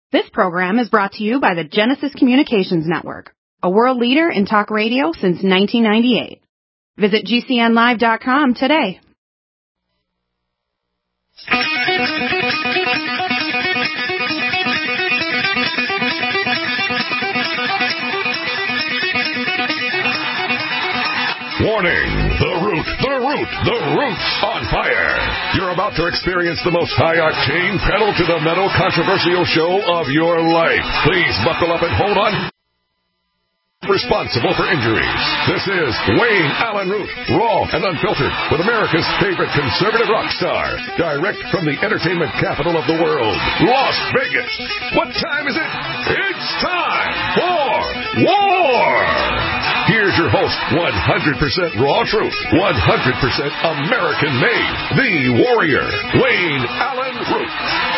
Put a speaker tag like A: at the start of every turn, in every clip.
A: This program is brought to you by the Genesis Communications Network, a world leader in talk radio since 1998. Visit GCNlive.com today.
B: Warning! The root's on fire! You're about to experience the most high-octane, pedal-to-the-metal controversial show of your life. Please buckle up and hold on. Responsible for injuries. This is Wayne Allen Root, raw and unfiltered, with America's favorite conservative rock star. Direct from the entertainment capital of the world, Las Vegas. What time is it? It's time for war! Here's your host, 100% raw truth, 100% American-made, the warrior, Wayne Allen Root.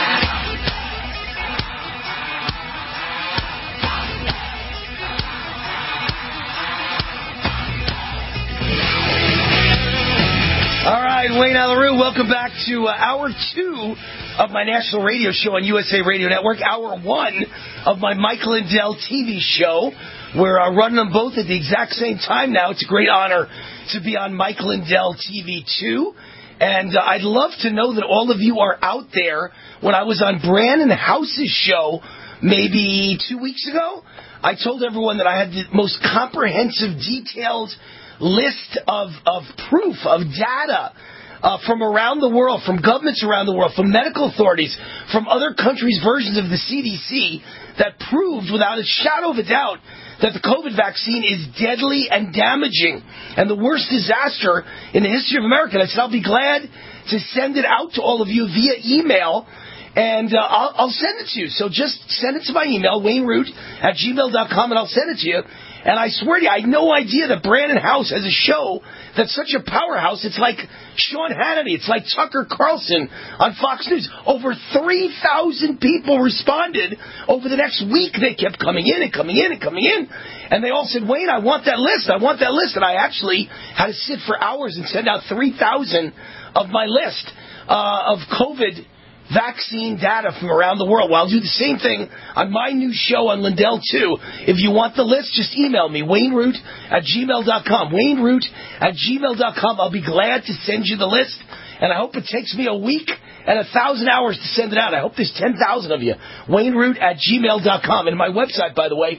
C: All right, Wayne Allen Root, welcome back to Hour 2 of my national radio show on USA Radio Network, Hour 1 of my Mike Lindell TV show. We're running them both at the exact same time now. It's a great honor to be on Mike Lindell TV 2. And I'd love to know that all of you are out there. When I was on Brandon House's show maybe 2 weeks ago, I told everyone that I had the most comprehensive, detailed list of proof, of data from around the world, from governments around the world, from medical authorities, from other countries' versions of the CDC that proved without a shadow of a doubt that the COVID vaccine is deadly and damaging and the worst disaster in the history of America. And I said, I'll be glad to send it out to all of you via email, and I'll send it to you. So just send it to my email, wayneroot@gmail.com, and I'll send it to you. And I swear to you, I had no idea that Brandon House has a show that's such a powerhouse. It's like Sean Hannity. It's like Tucker Carlson on Fox News. Over 3,000 people responded over the next week. They kept coming in and coming in and coming in. And they all said, Wayne, I want that list. I want that list. And I actually had to sit for hours and send out 3,000 of my list of COVID vaccine data from around the world. Well, I'll do the same thing on my new show on Lindell 2. If you want the list, just email me, wayneroot@gmail.com. wayneroot@gmail.com. I'll be glad to send you the list, and I hope it takes me a week and 1,000 hours to send it out. I hope there's 10,000 of you. wayneroot@gmail.com. And my website, by the way,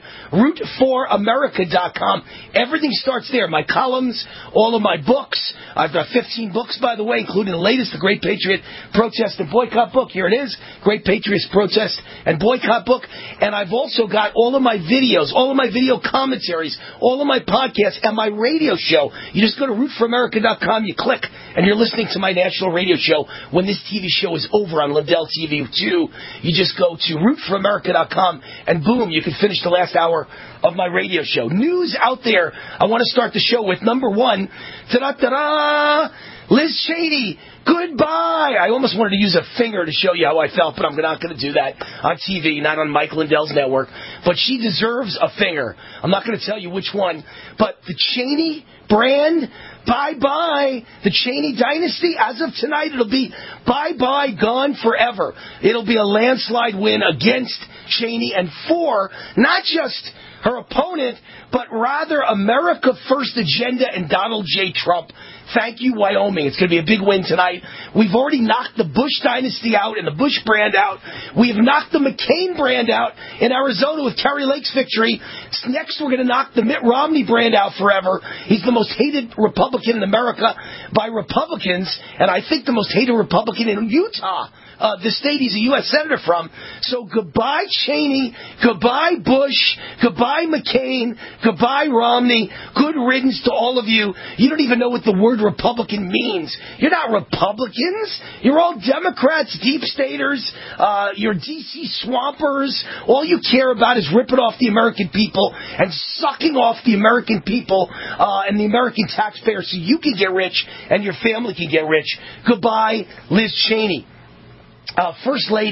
C: root4america.com. Everything starts there. My columns, all of my books. I've got 15 books, by the way, including the latest, The Great Patriot Protest and Boycott book. Here it is, Great Patriot Protest and Boycott book. And I've also got all of my videos, all of my video commentaries, all of my podcasts, and my radio show. You just go to root4america.com, you click, and you're listening to my national radio show. When this TV show is over on Lindell TV 2, you just go to rootforamerica.com, and boom, you can finish the last hour of my radio show. News out there. I want to start the show with number one. Ta-da-ta-da! Liz Cheney, goodbye. I almost wanted to use a finger to show you how I felt, but I'm not going to do that on TV, not on Mike Lindell's network. But she deserves a finger. I'm not going to tell you which one. But the Cheney brand, bye-bye. The Cheney dynasty, as of tonight, it'll be bye-bye, gone forever. It'll be a landslide win against Cheney and for not just her opponent, but rather America First agenda and Donald J. Trump. Thank you, Wyoming. It's going to be a big win tonight. We've already knocked the Bush dynasty out and the Bush brand out. We've knocked the McCain brand out in Arizona with Kari Lake's victory. Next, we're going to knock the Mitt Romney brand out forever. He's the most hated Republican in America by Republicans, and I think the most hated Republican in Utah, the state he's a U.S. Senator from. So goodbye, Cheney. Goodbye, Bush. Goodbye, McCain. Goodbye, Romney. Good riddance to all of you. You don't even know what the word Republican means. You're not Republicans. You're all Democrats, deep staters. You're D.C. swampers. All you care about is ripping off the American people and sucking off the American people and the American taxpayer so you can get rich and your family can get rich. Goodbye, Liz Cheney. First Lady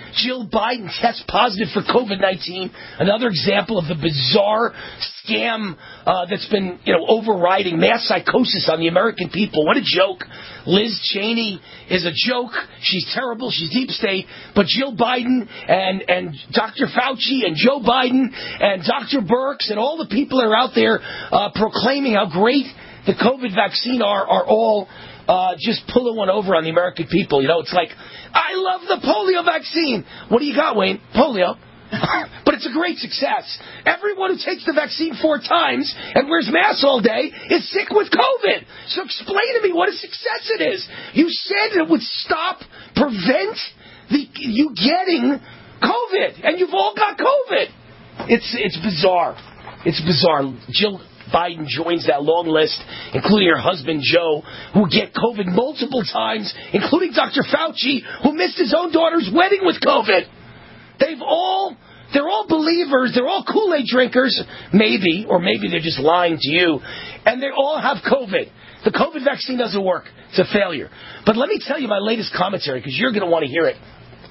C: Jill Biden tests positive for COVID-19. Another example of the bizarre scam that's been, overriding mass psychosis on the American people. What a joke. Liz Cheney is a joke. She's terrible. She's deep state. But Jill Biden and Dr. Fauci and Joe Biden and Dr. Birx and all the people that are out there proclaiming how great the COVID vaccine are all just pulling one over on the American people. It's like, I love the polio vaccine. What do you got, Wayne? Polio. But it's a great success. Everyone who takes the vaccine 4 times and wears masks all day is sick with COVID. So explain to me what a success it is. You said it would prevent you getting COVID, and you've all got COVID. It's bizarre. It's bizarre. Jill Biden joins that long list, including her husband, Joe, who get COVID multiple times, including Dr. Fauci, who missed his own daughter's wedding with COVID. They're all believers. They're all Kool-Aid drinkers, maybe, or maybe they're just lying to you, and they all have COVID. The COVID vaccine doesn't work. It's a failure. But let me tell you my latest commentary, because you're going to want to hear it.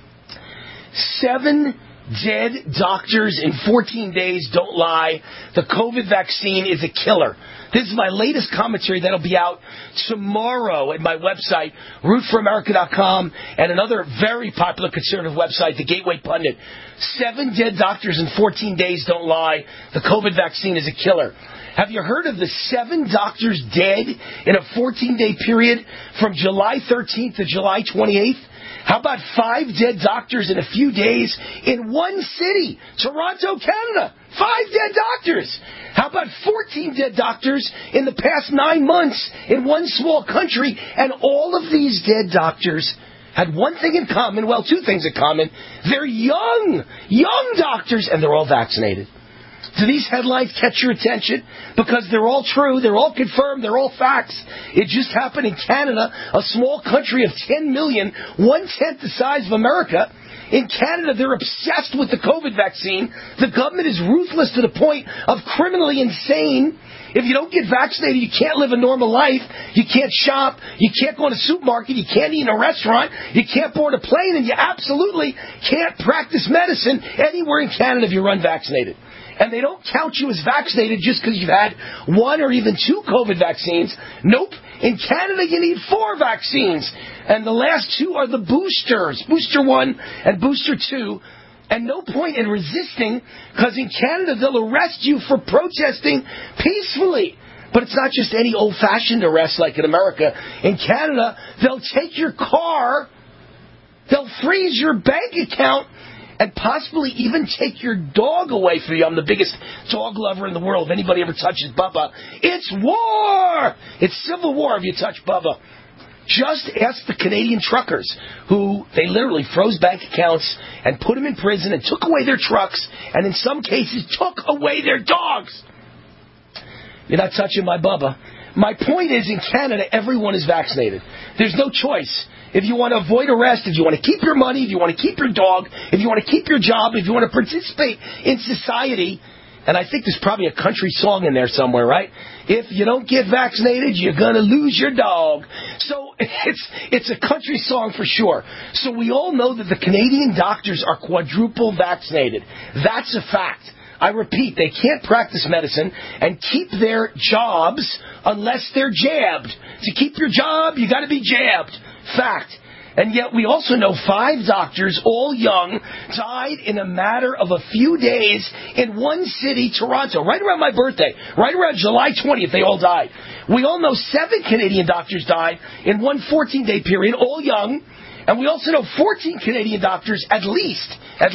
C: 7 dead doctors in 14 days don't lie. The COVID vaccine is a killer. This is my latest commentary that'll be out tomorrow at my website, rootforamerica.com, and another very popular conservative website, the Gateway Pundit. 7 dead doctors in 14 days don't lie. The COVID vaccine is a killer. Have you heard of the 7 doctors dead in a 14-day period from July 13th to July 28th? How about 5 dead doctors in a few days in one city, Toronto, Canada? 5 dead doctors. How about 14 dead doctors in the past 9 months in one small country? And all of these dead doctors had one thing in common, 2 things in common. They're young doctors, and they're all vaccinated. Do these headlines catch your attention? Because they're all true, they're all confirmed, they're all facts. It just happened in Canada, a small country of 10 million, 1/10 the size of America. In Canada, they're obsessed with the COVID vaccine. The government is ruthless to the point of criminally insane. If you don't get vaccinated, you can't live a normal life. You can't shop. You can't go in a supermarket. You can't eat in a restaurant. You can't board a plane. And you absolutely can't practice medicine anywhere in Canada if you're unvaccinated. And they don't count you as vaccinated just because you've had 1 or even 2 COVID vaccines. Nope. In Canada, you need 4 vaccines. And the last 2 are the boosters, booster 1 and booster 2. And no point in resisting, because in Canada, they'll arrest you for protesting peacefully. But it's not just any old-fashioned arrest like in America. In Canada, they'll take your car, they'll freeze your bank account, and possibly even take your dog away from you. I'm the biggest dog lover in the world. If anybody ever touches Bubba, it's war! It's civil war if you touch Bubba. Just ask the Canadian truckers who they literally froze bank accounts and put them in prison and took away their trucks and in some cases took away their dogs. You're not touching my Bubba. My point is, in Canada, everyone is vaccinated. There's no choice. If you want to avoid arrest, if you want to keep your money, if you want to keep your dog, if you want to keep your job, if you want to participate in society, and I think there's probably a country song in there somewhere, right? If you don't get vaccinated, you're going to lose your dog. So it's a country song for sure. So we all know that the Canadian doctors are quadruple vaccinated. That's a fact. I repeat, they can't practice medicine and keep their jobs unless they're jabbed. To keep your job, you got to be jabbed. Fact. And yet we also know 5 doctors, all young, died in a matter of a few days in one city, Toronto, right around my birthday, right around July 20th, they all died. We all know 7 Canadian doctors died in one 14-day period, all young. And we also know 14 Canadian doctors, at least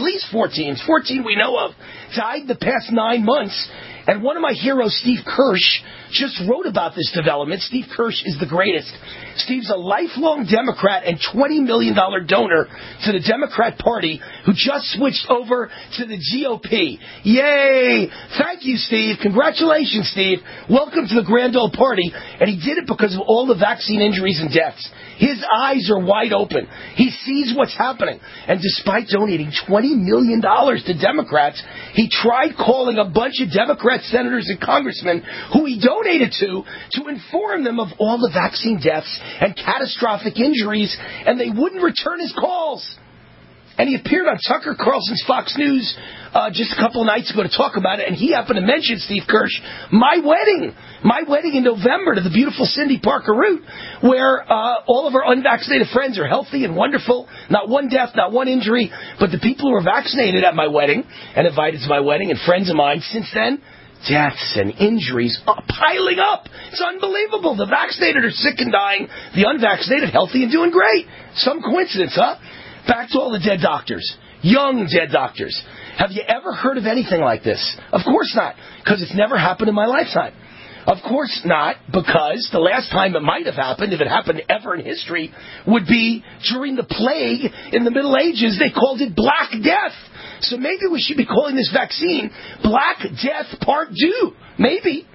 C: 14 we know of, died the past 9 months. And one of my heroes, Steve Kirsch, just wrote about this development. Steve Kirsch is the greatest. Steve's a lifelong Democrat and $20 million donor to the Democrat Party who just switched over to the GOP. Yay! Thank you, Steve. Congratulations, Steve. Welcome to the Grand Old Party. And he did it because of all the vaccine injuries and deaths. His eyes are wide open. He sees what's happening. And despite donating $20 million to Democrats, he tried calling a bunch of Democrat senators and congressmen who he donated to inform them of all the vaccine deaths and catastrophic injuries, and they wouldn't return his calls. And he appeared on Tucker Carlson's Fox News just a couple of nights ago to talk about it, and he happened to mention, Steve Kirsch, my wedding in November to the beautiful Cindy Parker Root, where all of our unvaccinated friends are healthy and wonderful, not one death, not one injury, but the people who were vaccinated at my wedding and invited to my wedding and friends of mine since then, deaths and injuries piling up. It's unbelievable. The vaccinated are sick and dying, the unvaccinated healthy and doing great. Some coincidence, huh? Back to all the dead doctors, young dead doctors. Have you ever heard of anything like this? Of course not, because it's never happened in my lifetime. Of course not, because the last time it might have happened, if it happened ever in history, would be during the plague in the Middle Ages. They called it Black Death. So maybe we should be calling this vaccine Black Death Part 2. Maybe.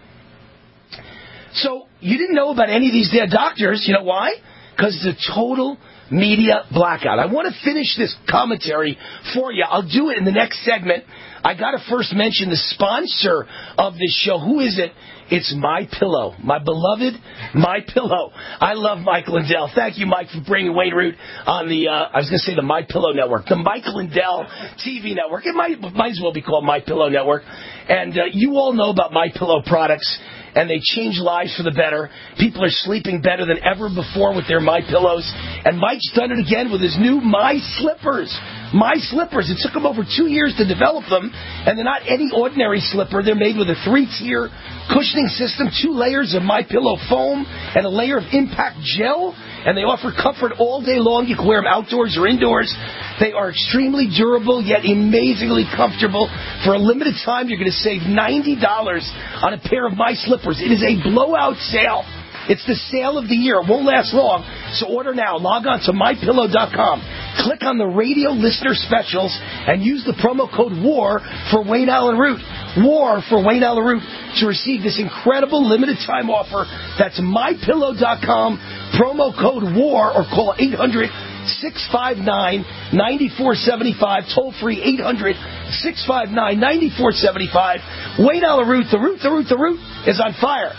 C: So you didn't know about any of these dead doctors. You know why? Because it's a total media blackout. I want to finish this commentary for you. I'll do it in the next segment. I got to first mention the sponsor of this show. Who is it? It's MyPillow, my beloved MyPillow. I love Mike Lindell. Thank you, Mike, for bringing Wayne Root on the, I was going to say the MyPillow Network, the Mike Lindell TV network. It might as well be called MyPillow Network. And you all know about MyPillow products, and they change lives for the better. People are sleeping better than ever before with their MyPillows. And Mike's done it again with his new My Slippers. My Slippers. It took him over 2 years to develop them, and they're not any ordinary slipper. They're made with a 3-tier cushioning system, 2 layers of MyPillow foam, and a layer of impact gel, and they offer comfort all day long. You can wear them outdoors or indoors. They are extremely durable, yet amazingly comfortable. For a limited time, you're going to save $90 on a pair of My Slippers. It is a blowout sale. It's the sale of the year. It won't last long, so order now. Log on to MyPillow.com. Click on the radio listener specials and use the promo code WAR for Wayne Allen Root. WAR for Wayne Allen Root to receive this incredible limited time offer. That's MyPillow.com, promo code WAR, or call 800-659-9475, toll free 800-659-9475. Wayne Allen Root, the Root is on fire.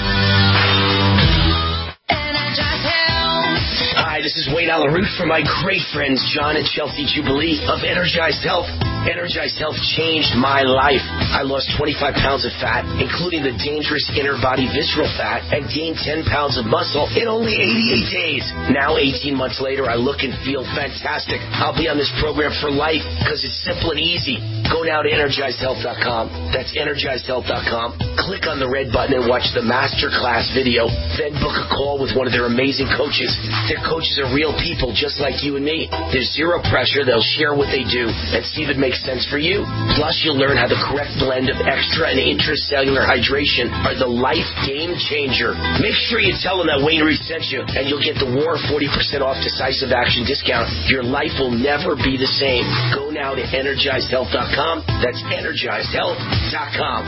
C: Hi, this is Wayne Allen Root from my great friends John and Chelsea Jubilee of Energized Health. Energized Health changed my life. I lost 25 pounds of fat, including the dangerous inner body visceral fat, and gained 10 pounds of muscle in only 88 days. Now, 18 months later, I look and feel fantastic. I'll be on this program for life because it's simple and easy. Go now to EnergizedHealth.com. That's EnergizedHealth.com. Click on the red button and watch the masterclass video. Then book a call with one of their amazing coaches. Their coaches are real people just like you and me. There's zero pressure. They'll share what they do and see if it makes sense for you. Plus, you'll learn how the correct blend of extra and intracellular hydration are the life game changer. Make sure you tell them that Wayne Root sent you, and you'll get the WAR 40% off decisive action discount. Your life will never be the same. Go now to EnergizedHealth.com. That's EnergizedHealth.com.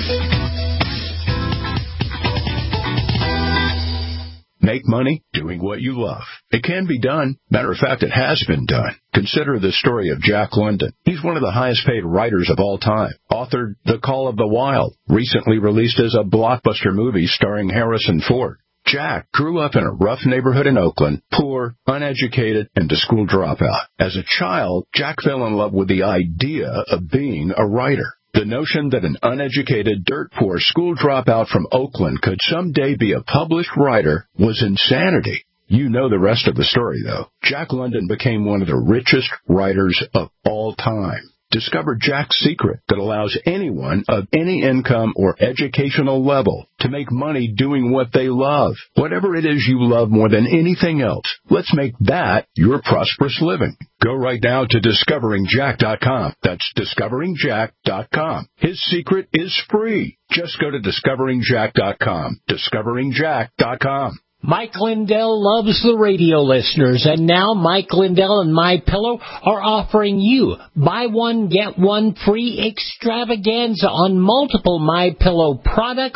D: Make money doing what you love. It can be done. Matter of fact, it has been done. Consider the story of Jack London. He's one of the highest paid writers of all time. Authored The Call of the Wild, recently released as a blockbuster movie starring Harrison Ford. Jack grew up in a rough neighborhood in Oakland, poor, uneducated, and a school dropout. As a child, Jack fell in love with the idea of being a writer. The notion that an uneducated, dirt-poor school dropout from Oakland could someday be a published writer was insanity. You know the rest of the story, though. Jack London became one of the richest writers of all time. Discover Jack's secret that allows anyone of any income or educational level to make money doing what they love. Whatever it is you love more than anything else, let's make that your prosperous living. Go right now to DiscoveringJack.com. That's DiscoveringJack.com. His secret is free. Just go to DiscoveringJack.com. DiscoveringJack.com.
E: Mike Lindell loves the radio listeners, and now Mike Lindell and MyPillow are offering you buy one, get one free extravaganza on multiple MyPillow products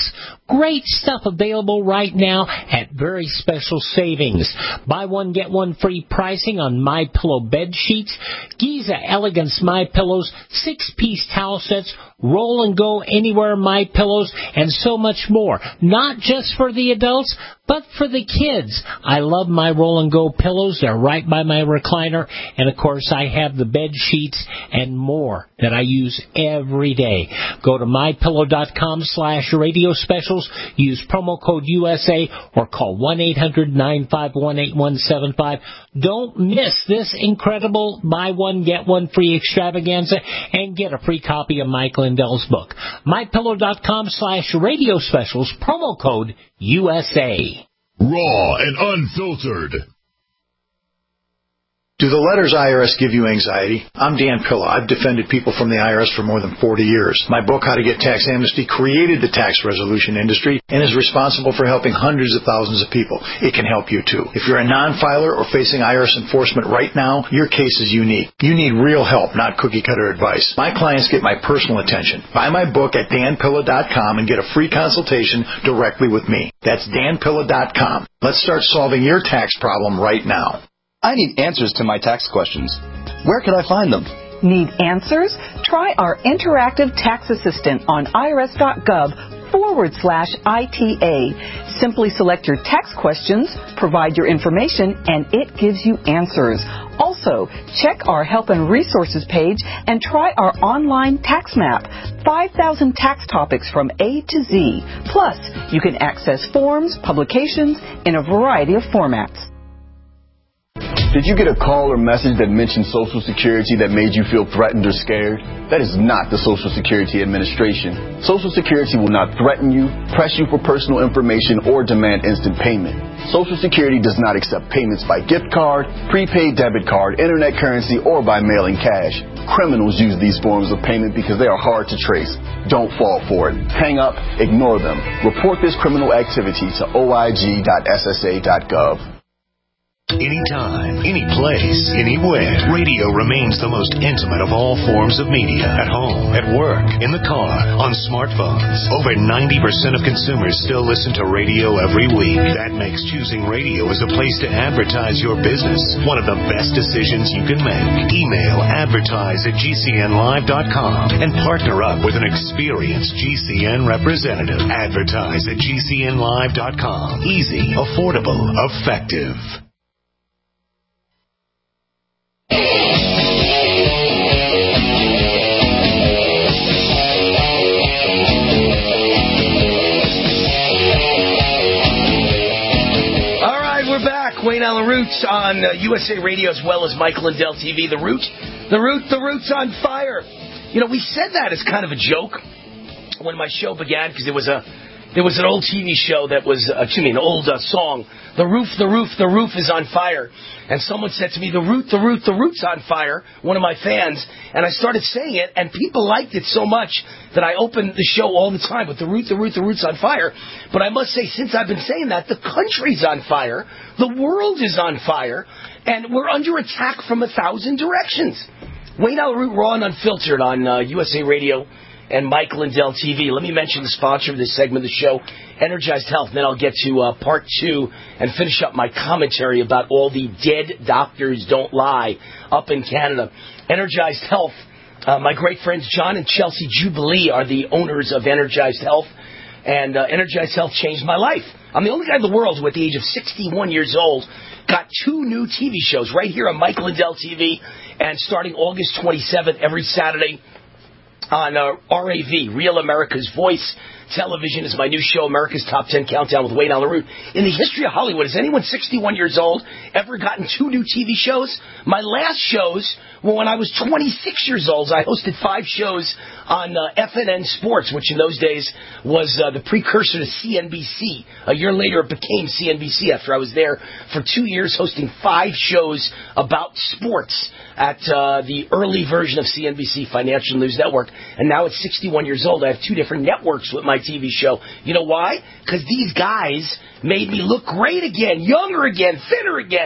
E: Great stuff available right now at very special savings. Buy one, get one free pricing on MyPillow bed sheets, Giza Elegance MyPillows, 6-piece towel sets, Roll and Go Anywhere MyPillows, and so much more. Not just for the adults, but for the kids. I love my Roll and Go pillows. They're right by my recliner. And, of course, I have the bed sheets and more that I use every day. Go to MyPillow.com/radio specials. Use promo code USA or call 1-800-951-8175. Don't miss this incredible buy one, get one free extravaganza and get a free copy of Mike Lindell's book. MyPillow.com/radio specials, promo code USA.
B: Raw and unfiltered.
F: Do the letters IRS give you anxiety? I'm Dan Pilla. I've defended people from the IRS for more than 40 years. My book, How to Get Tax Amnesty, created the tax resolution industry and is responsible for helping hundreds of thousands of people. It can help you, too. If you're a non-filer or facing IRS enforcement right now, your case is unique. You need real help, not cookie-cutter advice. My clients get my personal attention. Buy my book at danpilla.com and get a free consultation directly with me. That's danpilla.com. Let's start solving your tax problem right now.
G: I need answers to my tax questions. Where can I find them?
H: Need answers? Try our interactive tax assistant on irs.gov/ITA. Simply select your tax questions, provide your information, and it gives you answers. Also, check our help and resources page and try our online tax map. 5,000 tax topics from A to Z. Plus, you can access forms, publications in a variety of formats.
G: Did you get a call or message that mentioned Social Security that made you feel threatened or scared? That is not the Social Security Administration. Social Security will not threaten you, press you for personal information, or demand instant payment. Social Security does not accept payments by gift card, prepaid debit card, internet currency, or by mailing cash. Criminals use these forms of payment because they are hard to trace. Don't fall for it. Hang up, ignore them. Report this criminal activity to oig.ssa.gov.
I: Anytime, any place, anywhere. Radio remains the most intimate of all forms of media. At home, at work, in the car, on smartphones. Over 90% of consumers still listen to radio every week. That makes choosing radio as a place to advertise your business one of the best decisions you can make. Email advertise@gcnlive.com and partner up with an experienced GCN representative. Advertise at gcnlive.com. Easy, affordable, effective.
C: Wayne Allen Roots on USA Radio as well as Mike Lindell TV. The Root's on fire. You know, we said that as kind of a joke when my show began because there was an old TV show that was, an old song. The roof is on fire. And someone said to me, the root's on fire, one of my fans. And I started saying it, and people liked it so much that I opened the show all the time with the root's on fire. But I must say, since I've been saying that, the country's on fire, the world is on fire, and we're under attack from 1,000 directions. Wayne Allen Root, Raw and Unfiltered on USA Radio and Mike Lindell TV. Let me mention the sponsor of this segment of the show, Energized Health. Then I'll get to part 2 and finish up my commentary about all the dead doctors don't lie up in Canada. Energized Health, my great friends John and Chelsea Jubilee are the owners of Energized Health, and Energized Health changed my life. I'm the only guy in the world who, at the age of 61 years old, got 2 new TV shows right here on Mike Lindell TV, and starting August 27th, every Saturday, on RAV, Real America's Voice Television, is my new show, America's Top 10 Countdown with Wayne Allen Root. In the history of Hollywood, has anyone 61 years old ever gotten 2 new TV shows? My last shows were when I was 26 years old. I hosted 5 shows on FNN Sports, which in those days was the precursor to CNBC. A year later, it became CNBC after I was there for 2 years hosting 5 shows about sports at the early version of CNBC, Financial News Network. And now at 61 years old, I have 2 different networks with my TV show. You know why? Because these guys made me look great again, younger again, fitter again.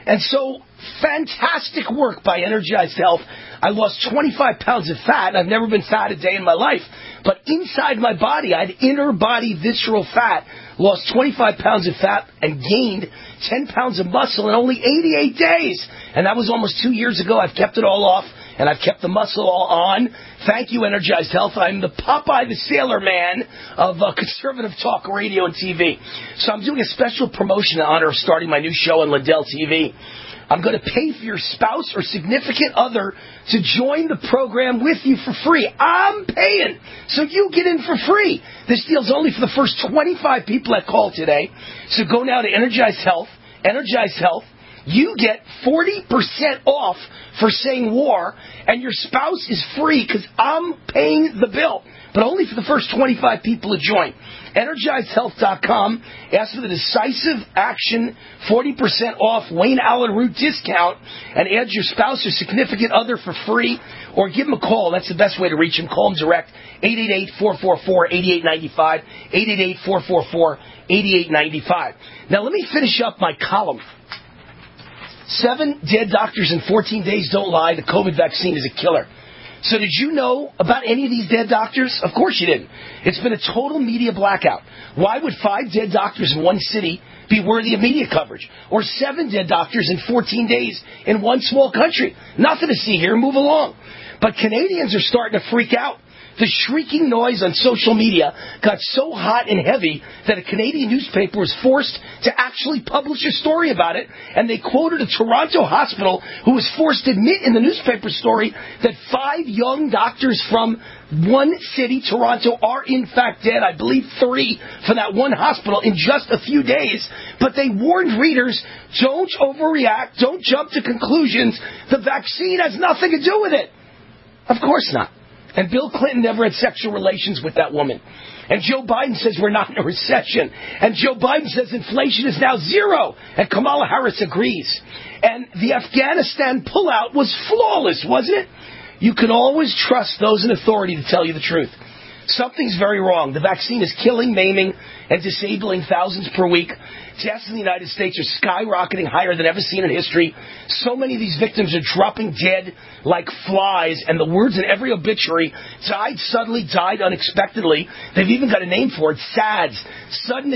C: And so, fantastic work by Energized Health. I lost 25 pounds of fat. I've never been fat a day in my life. But inside my body, I had inner body visceral fat, lost 25 pounds of fat, and gained 10 pounds of muscle in only 88 days. And that was almost 2 years ago. I've kept it all off, and I've kept the muscle all on. Thank you, Energized Health. I'm the Popeye the Sailor Man of conservative talk radio and TV. So I'm doing a special promotion in honor of starting my new show on Lindell TV. I'm going to pay for your spouse or significant other to join the program with you for free. I'm paying, so you get in for free. This deal's only for the first 25 people that call today. So go now to Energized Health. Energized Health. You get 40% off for saying war, and your spouse is free because I'm paying the bill. But only for the first 25 people to join. EnergizedHealth.com. Ask for the Decisive Action 40% off Wayne Allen Root discount and add your spouse or significant other for free, or give them a call. That's the best way to reach them. Call them direct. 888-444-8895. 888-444-8895. Now let me finish up my column. 7 dead doctors in 14 days don't lie. The COVID vaccine is a killer. So did you know about any of these dead doctors? Of course you didn't. It's been a total media blackout. Why would 5 dead doctors in one city be worthy of media coverage? Or 7 dead doctors in 14 days in one small country? Nothing to see here. Move along. But Canadians are starting to freak out. The shrieking noise on social media got so hot and heavy that a Canadian newspaper was forced to actually publish a story about it, and they quoted a Toronto hospital who was forced to admit in the newspaper story that 5 young doctors from one city, Toronto, are in fact dead. I believe 3 from that one hospital in just a few days. But they warned readers, don't overreact, don't jump to conclusions. The vaccine has nothing to do with it. Of course not. And Bill Clinton never had sexual relations with that woman. And Joe Biden says we're not in a recession. And Joe Biden says inflation is now 0. And Kamala Harris agrees. And the Afghanistan pullout was flawless, wasn't it? You can always trust those in authority to tell you the truth. Something's very wrong. The vaccine is killing, maiming, and disabling thousands per week. Deaths in the United States are skyrocketing higher than ever seen in history. So many of these victims are dropping dead like flies, and the words in every obituary, died suddenly, died unexpectedly. They've even got a name for it, SADS, sudden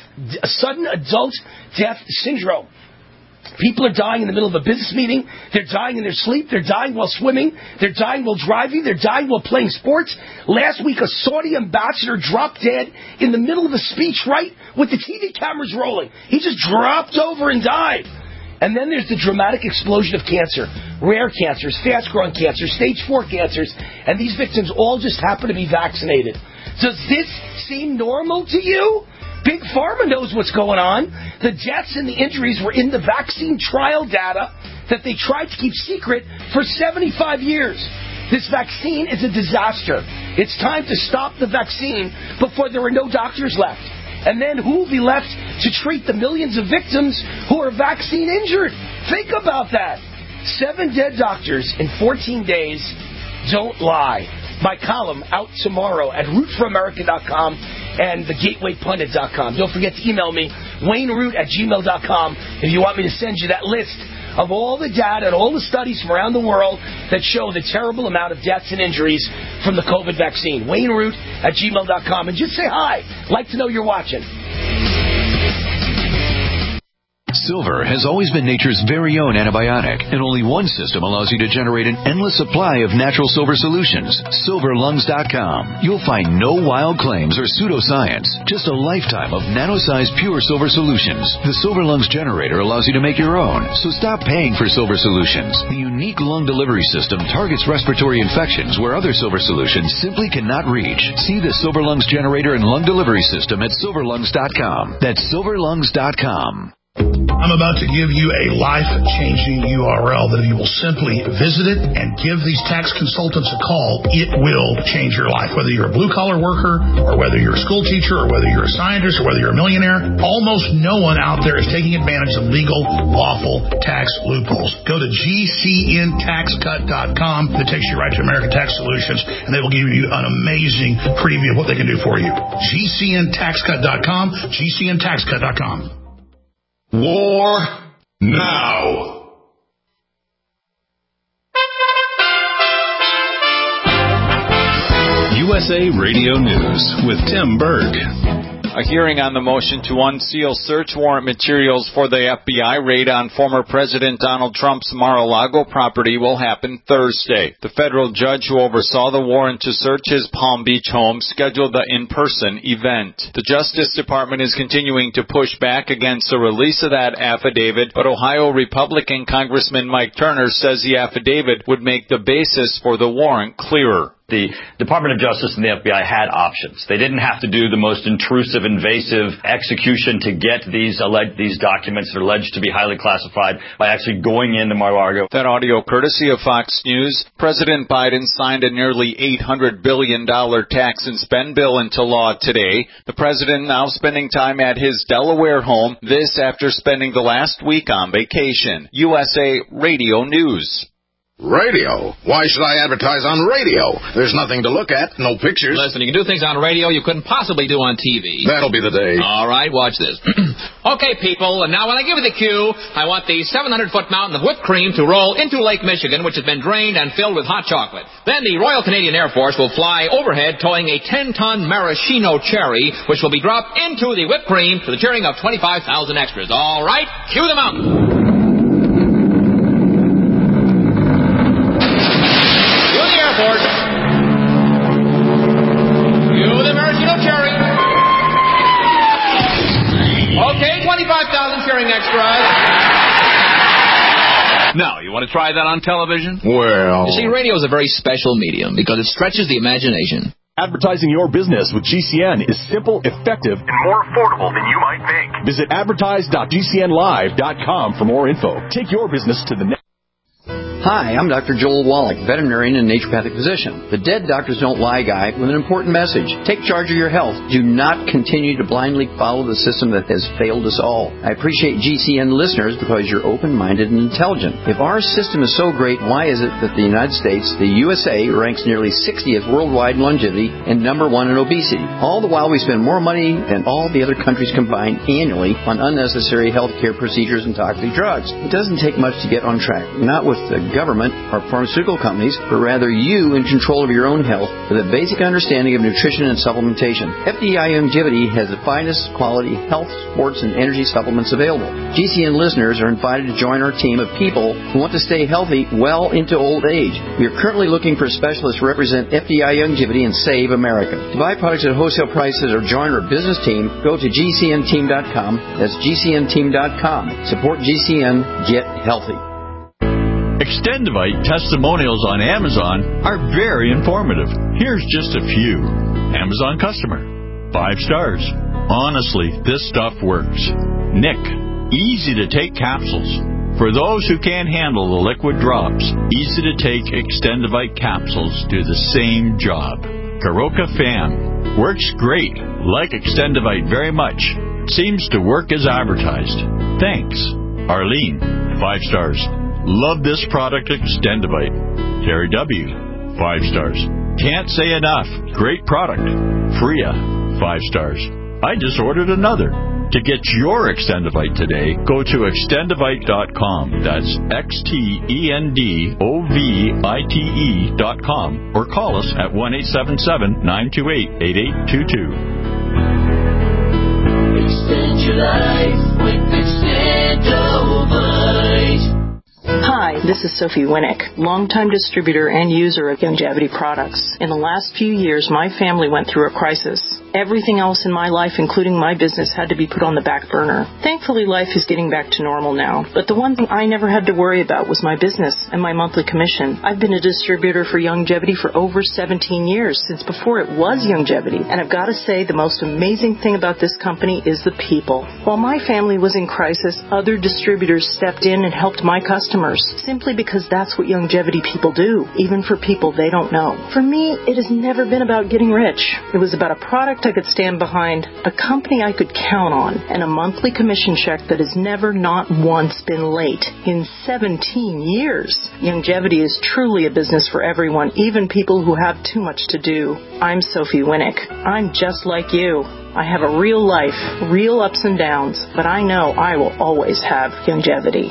C: adult death syndrome. People are dying in the middle of a business meeting. They're dying in their sleep. They're dying while swimming. They're dying while driving. They're dying while playing sports. Last week, a Saudi ambassador dropped dead in the middle of a speech, right with the TV cameras rolling. He just dropped over and died. And then there's the dramatic explosion of cancer. Rare cancers, fast-growing cancers, stage 4 cancers. And these victims all just happen to be vaccinated. Does this seem normal to you? Big Pharma knows what's going on. The deaths and the injuries were in the vaccine trial data that they tried to keep secret for 75 years. This vaccine is a disaster. It's time to stop the vaccine before there are no doctors left. And then who will be left to treat the millions of victims who are vaccine injured? Think about that. 7 dead doctors in 14 days don't lie. My column out tomorrow at rootforamerica.com and thegatewaypundit.com. Don't forget to email me, wayneroot@gmail.com, if you want me to send you that list of all the data and all the studies from around the world that show the terrible amount of deaths and injuries from the COVID vaccine. wayneroot@gmail.com. And just say hi. Like to know you're watching.
J: Silver has always been nature's very own antibiotic, and only one system allows you to generate an endless supply of natural silver solutions. SilverLungs.com. You'll find no wild claims or pseudoscience, just a lifetime of nano-sized pure silver solutions. The Silver Lungs generator allows you to make your own, so stop paying for silver solutions. The unique lung delivery system targets respiratory infections where other silver solutions simply cannot reach. See the Silver Lungs generator and lung delivery system at SilverLungs.com. That's SilverLungs.com.
K: I'm about to give you a life-changing URL that if you will simply visit it and give these tax consultants a call, it will change your life. Whether you're a blue-collar worker or whether you're a school teacher or whether you're a scientist or whether you're a millionaire, almost no one out there is taking advantage of legal, lawful tax loopholes. Go to GCNTaxCut.com. That takes you right to American Tax Solutions, and they will give you an amazing preview of what they can do for you. GCNTaxCut.com, GCNTaxCut.com.
B: War. now.
L: USA Radio News with Tim Berg.
M: A hearing on the motion to unseal search warrant materials for the FBI raid on former President Donald Trump's Mar-a-Lago property will happen Thursday. The federal judge who oversaw the warrant to search his Palm Beach home scheduled the in-person event. The Justice Department is continuing to push back against the release of that affidavit, but Ohio Republican Congressman Mike Turner says the affidavit would make the basis for the warrant clearer.
N: The Department of Justice and the FBI had options. They didn't have to do the most intrusive, invasive execution to get these documents that are alleged to be highly classified by actually going into Mar-a-Lago.
M: That audio courtesy of Fox News. President Biden signed a nearly $800 billion tax and spend bill into law today. The president now spending time at his Delaware home, this after spending the last week on vacation. USA Radio News.
O: Radio? Why should I advertise on radio? There's nothing to look at, no pictures.
P: Listen, you can do things on radio you couldn't possibly do on TV.
O: That'll be the day.
P: All right, watch this. Okay, people, and now when I give you the cue, I want the 700-foot mountain of whipped cream to roll into Lake Michigan, which has been drained and filled with hot chocolate. Then the Royal Canadian Air Force will fly overhead towing a 10-ton maraschino cherry, which will be dropped into the whipped cream to the cheering of 25,000 extras. All right, cue the mountain. Okay, 25,000 cheering extras. Now, you want to try that on television?
O: Well...
P: You see, radio is a very special medium because it stretches the imagination.
Q: Advertising your business with GCN is simple, effective, and more affordable than you might think. Visit advertise.gcnlive.com for more info. Take your business to the next.
R: Hi, I'm Dr. Joel Wallach, veterinarian and naturopathic physician. The Dead Doctors Don't Lie guy with an important message. Take charge of your health. Do not continue to blindly follow the system that has failed us all. I appreciate GCN listeners because you're open-minded and intelligent. If our system is so great, why is it that the United States, the USA, ranks nearly 60th worldwide in longevity and number 1 in obesity? All the while we spend more money than all the other countries combined annually on unnecessary healthcare procedures and toxic drugs. It doesn't take much to get on track. Not with the government or pharmaceutical companies, but rather you in control of your own health with a basic understanding of nutrition and supplementation. FDI Longevity has the finest quality health, sports, and energy supplements available. GCN listeners are invited to join our team of people who want to stay healthy well into old age. We are currently looking for specialists to represent FDI Longevity and Save America. To buy products at wholesale prices or join our business team, go to GCNteam.com. That's GCNteam.com. Support GCN. Get healthy.
S: Extendivite testimonials on Amazon are very informative. Here's just a few. Amazon customer. 5 stars. Honestly, this stuff works. Nick. Easy to take capsules. For those who can't handle the liquid drops, easy to take Extendivite capsules do the same job. Karoka fan. Works great. Like Extendivite very much. Seems to work as advertised. Thanks. Arlene. 5 stars. Love this product, Extendivite. Terry W. 5 stars. Can't say enough. Great product. Freya. 5 stars. I just ordered another. To get your Extendivite today, go to extendivite.com. That's XTENDOVITE.com or call us at 1-877-928-8822.
T: Extend your life with Extendovite.
U: Hi, this is Sophie Winnick, longtime distributor and user of Longevity products. In the last few years, my family went through a crisis. Everything else in my life, including my business, had to be put on the back burner. Thankfully, life is getting back to normal now. But the one thing I never had to worry about was my business and my monthly commission. I've been a distributor for Longevity for over 17 years, since before it was Longevity. And I've got to say, the most amazing thing about this company is the people. While my family was in crisis, other distributors stepped in and helped my customers, simply because that's what Longevity people do, even for people they don't know. For me, it has never been about getting rich. It was about a product product I could stand behind, a company I could count on, and a monthly commission check that has never not once been late in 17 years. Longevity is truly a business for everyone, even people who have too much to do. I'm Sophie Winnick. I'm just like you. I have a real life, real ups and downs, but I know I will always have longevity.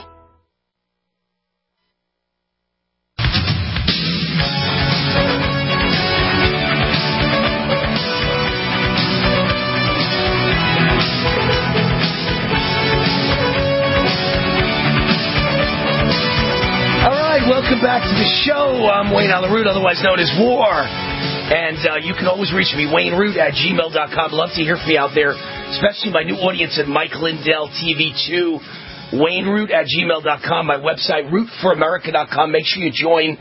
C: Welcome back to the show. I'm Wayne Allen Root, otherwise known as War. And you can always reach me, WayneRoot@gmail.com. Love to hear from you out there, especially my new audience at Mike Lindell TV2. WayneRoot@gmail.com. My website, RootForAmerica.com. Make sure you join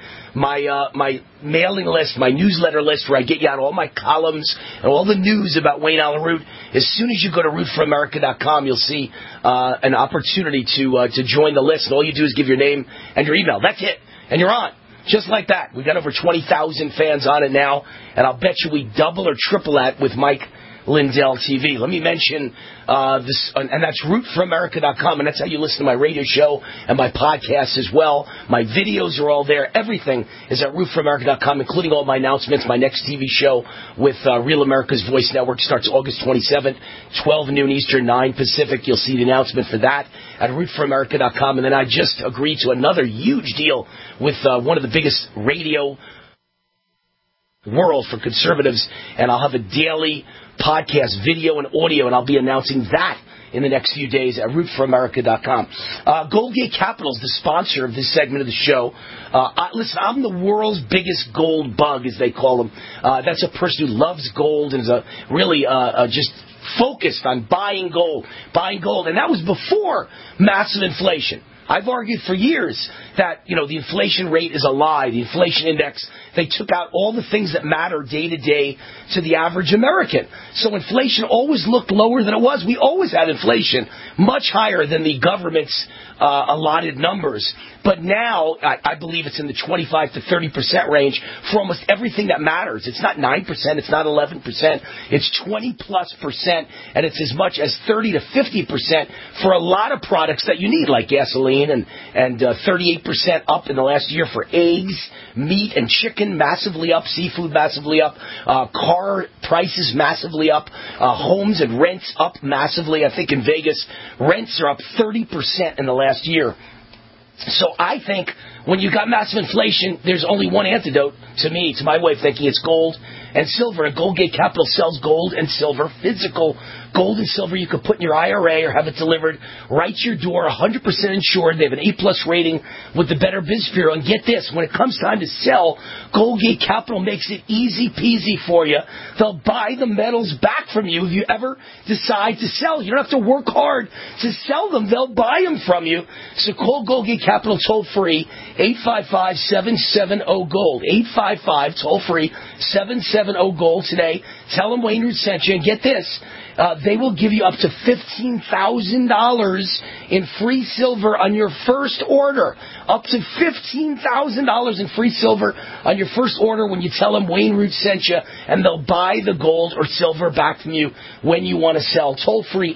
C: my mailing list, my newsletter list, where I get you out all my columns and all the news about Wayne Allen Root. As soon as you go to RootForAmerica.com, you'll see an opportunity to join the list. And all you do is give your name and your email. That's it. And you're on. Just like that. We've got over 20,000 fans on it now, and I'll bet you we double or triple that with Mike Lindell TV. Let me mention this, and that's RootForAmerica.com, and that's how you listen to my radio show and my podcast as well. My videos are all there. Everything is at RootForAmerica.com, including all my announcements. My next TV show with Real America's Voice Network starts August 27th, 12 noon Eastern, 9 Pacific. You'll see the announcement for that at RootForAmerica.com. And then I just agreed to another huge deal with one of the biggest radio world for conservatives, and I'll have a daily podcast, video, and audio, and I'll be announcing that in the next few days at RootForAmerica.com. Goldgate Capital is the sponsor of this segment of the show. Listen, I'm the world's biggest gold bug, as they call them. That's a person who loves gold and is really just focused on buying gold. And that was before massive inflation. I've argued for years that, the inflation rate is a lie. The inflation index, they took out all the things that matter day to day to the average American. So inflation always looked lower than it was. We always had inflation much higher than the government's allotted numbers. But now, I believe it's in the 25 to 30% range for almost everything that matters. It's not 9%, it's not 11%, it's 20+%, and it's as much as 30 to 50% for a lot of products that you need, like gasoline, and 38% up in the last year for eggs, meat, and chicken, massively up, seafood massively up, car prices massively up, homes and rents up massively. I think in Vegas, rents are up 30% in the last year. So I think when you got massive inflation, there's only one antidote to my way of thinking. It's gold and silver. And Goldgate Capital sells gold and silver, physical gold and silver you could put in your IRA or have it delivered right to your door, 100% insured. They have an A+ rating with the Better Biz Bureau. And get this, when it comes time to sell, Goldgate Capital makes it easy peasy for you. They'll buy the metals back from you if you ever decide to sell. You don't have to work hard to sell them. They'll buy them from you. So call Goldgate Capital toll free, 855-770-GOLD, 855 toll free 770-GOLD today. Tell them Wayne Root sent you, and get this. They will give you up to $15,000 in free silver on your first order. Up to $15,000 in free silver on your first order when you tell them Wayne Root sent you, and they'll buy the gold or silver back from you when you want to sell. Toll free,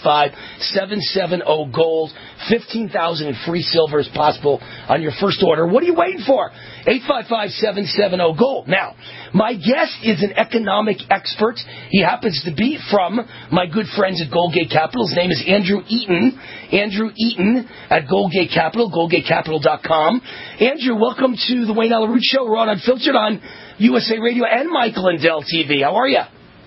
C: 855-770-GOLD. $15,000 in free silver is possible on your first order. What are you waiting for? 855-770-GOLD. Now, my guest is an economic expert. He happens to be from my good friends at Goldgate Capital. His name is Andrew Eaton. Andrew Eaton at Goldgate Capital, GoldgateCapital.com. Andrew, welcome to the Wayne Allen Root Show. We're on Unfiltered on USA Radio and Mike Lindell TV. How are you?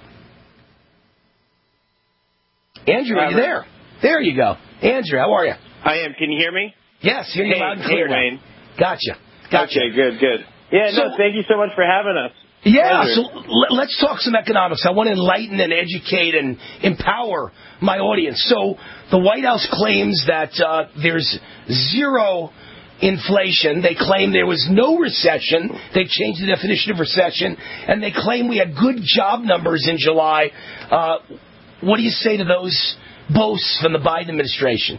C: Andrew, are you there? There you go. Andrew, how are you?
A: I am. Can you hear me?
C: Yes, hear you loud and clear.
A: Hey, Wayne.
C: Gotcha.
A: Okay, good. Yeah, no, thank you so much for having us.
C: Yeah, so let's talk some economics. I want to enlighten and educate and empower my audience. So the White House claims that there's zero inflation. They claim there was no recession. They changed the definition of recession. And they claim we had good job numbers in July. What do you say to those boasts from the Biden administration?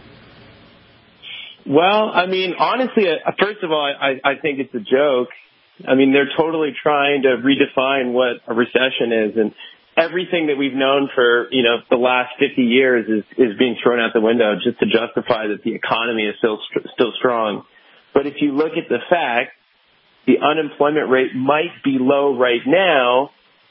A: Well, I mean, honestly, first of all, I think it's a joke. I mean, they're totally trying to redefine what a recession is. And everything that we've known for, the last 50 years is being thrown out the window just to justify that the economy is still strong. But if you look at the fact, the unemployment rate might be low right now,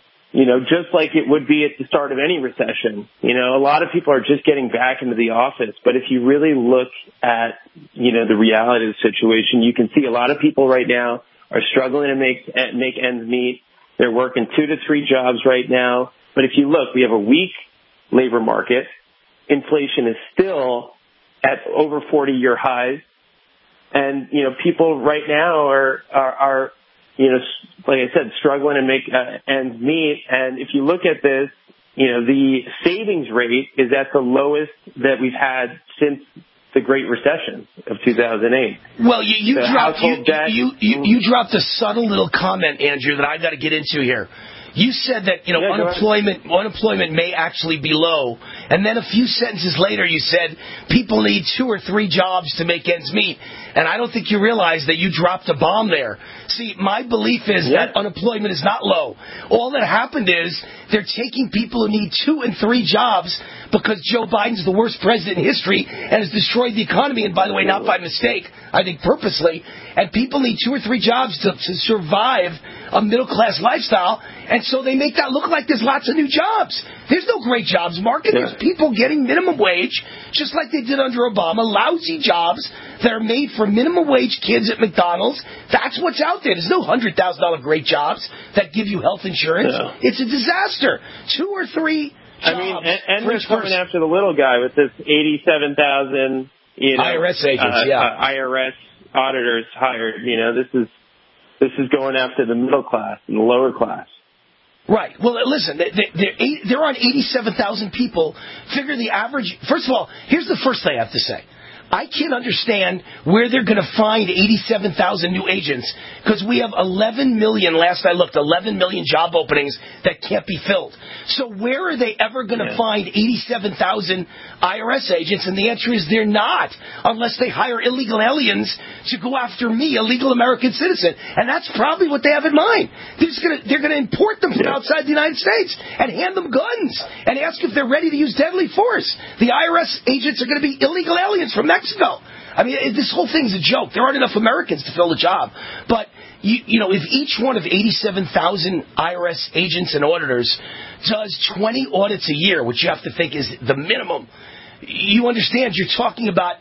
A: just like it would be at the start of any recession. A lot of people are just getting back into the office. But if you really look at, the reality of the situation, you can see a lot of people right now are struggling to make ends meet. They're working 2 to 3 jobs right now. But if you look, we have a weak labor market. Inflation is still at over 40-year highs. And, people right now are like I said, struggling to make ends meet. And if you look at this, the savings rate is at the lowest that we've had since the Great Recession of 2008.
C: Well, you dropped a subtle little comment, Andrew, that I got to get into here. You said that, unemployment may actually be low. And then a few sentences later, you said people need 2 or 3 jobs to make ends meet. And I don't think you realize that you dropped a bomb there. See, my belief is that unemployment is not low. All that happened is they're taking people who need 2 and 3 jobs because Joe Biden's the worst president in history and has destroyed the economy. And by the way, not by mistake, I think purposely. And people need 2 or 3 jobs to survive a middle-class lifestyle. And so they make that look like there's lots of new jobs. There's no great jobs market. There's people getting minimum wage, just like they did under Obama, lousy jobs that are made for minimum wage kids at McDonald's. That's what's out there. There's no $100,000 great jobs that give you health insurance. Yeah. It's a disaster. 2 or 3 jobs.
A: I mean, and they're coming after the little guy with this 87,000,
C: IRS agents,
A: IRS auditors hired. This is going after the middle class and the lower class.
C: Right. Well, listen, they're on 87,000 people. Figure the average. First of all, here's the first thing I have to say. I can't understand where they're going to find 87,000 new agents because we have 11 million, last I looked, 11 million job openings that can't be filled. So where are they ever going to find 87,000 IRS agents? And the answer is they're not, unless they hire illegal aliens to go after me, a legal American citizen. And that's probably what they have in mind. They're going to import them from outside the United States and hand them guns and ask if they're ready to use deadly force. The IRS agents are going to be illegal aliens from Mexico. I mean, this whole thing's a joke. There aren't enough Americans to fill the job. But, if each one of 87,000 IRS agents and auditors does 20 audits a year, which you have to think is the minimum, you understand you're talking about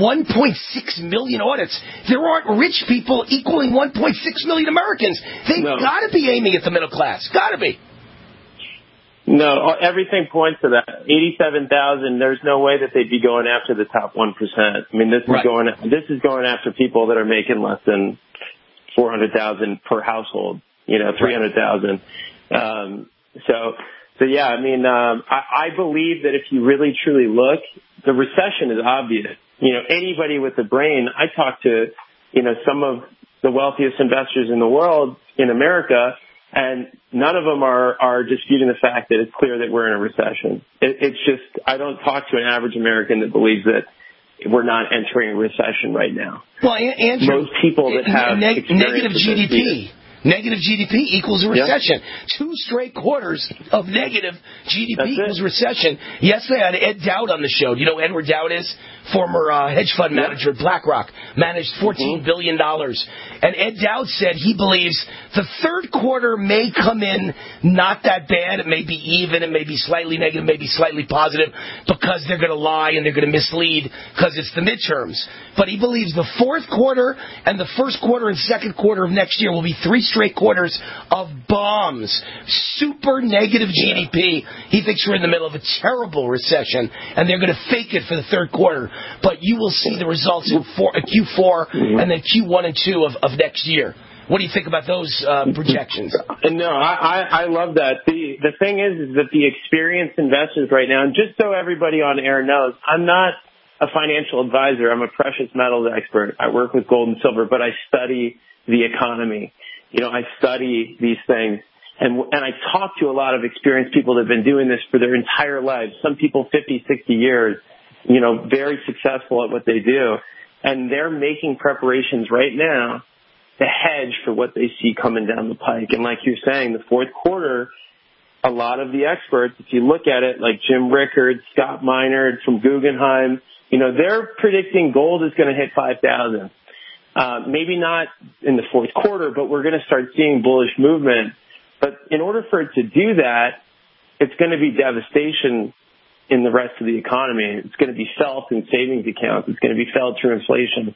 C: 1.6 million audits. There aren't rich people equaling 1.6 million Americans. They've got to be aiming at the middle class. Got to be.
A: No, everything points to that. 87,000, there's no way that they'd be going after the top 1%. I mean, this is going after people that are making less than 400,000 per household, 300,000. So yeah, I mean, I believe that if you really truly look, the recession is obvious. Anybody with a brain, I talk to, some of the wealthiest investors in the world in America, and none of them are disputing the fact that it's clear that we're in a recession. It's just, I don't talk to an average American that believes that we're not entering a recession right now.
C: Well, Andrew,
A: most people that have
C: negative GDP. Negative GDP equals a recession. 2 straight quarters of negative GDP equals recession. Yesterday I had Ed Dowd on the show. Do you know who Edward Dowd is? Former hedge fund manager at BlackRock. Managed $14 billion. And Ed Dowd said he believes the third quarter may come in not that bad. It may be even. It may be slightly negative, maybe slightly positive, because they're going to lie and they're going to mislead because it's the midterms. But he believes the fourth quarter and the first quarter and second quarter of next year will be 3 straight quarters of bombs. Super negative GDP. He thinks we're in the middle of a terrible recession, and they're going to fake it for the third quarter. But you will see the results in Q4 and then Q1 and 2 of next year. What do you think about those projections?
A: No, I love that. The thing is that the experienced investors right now, and just so everybody on air knows, I'm not a financial advisor. I'm a precious metals expert. I work with gold and silver, but I study the economy. I study these things. And I talk to a lot of experienced people that have been doing this for their entire lives. Some people 50, 60 years, very successful at what they do. And they're making preparations right now to hedge for what they see coming down the pike. And like you're saying, the fourth quarter, a lot of the experts, if you look at it, like Jim Rickard, Scott Minerd from Guggenheim, they're predicting gold is going to hit 5,000. Maybe not in the fourth quarter, but we're going to start seeing bullish movement. But in order for it to do that, it's going to be devastation in the rest of the economy. It's going to be felt in savings accounts. It's going to be felt through inflation.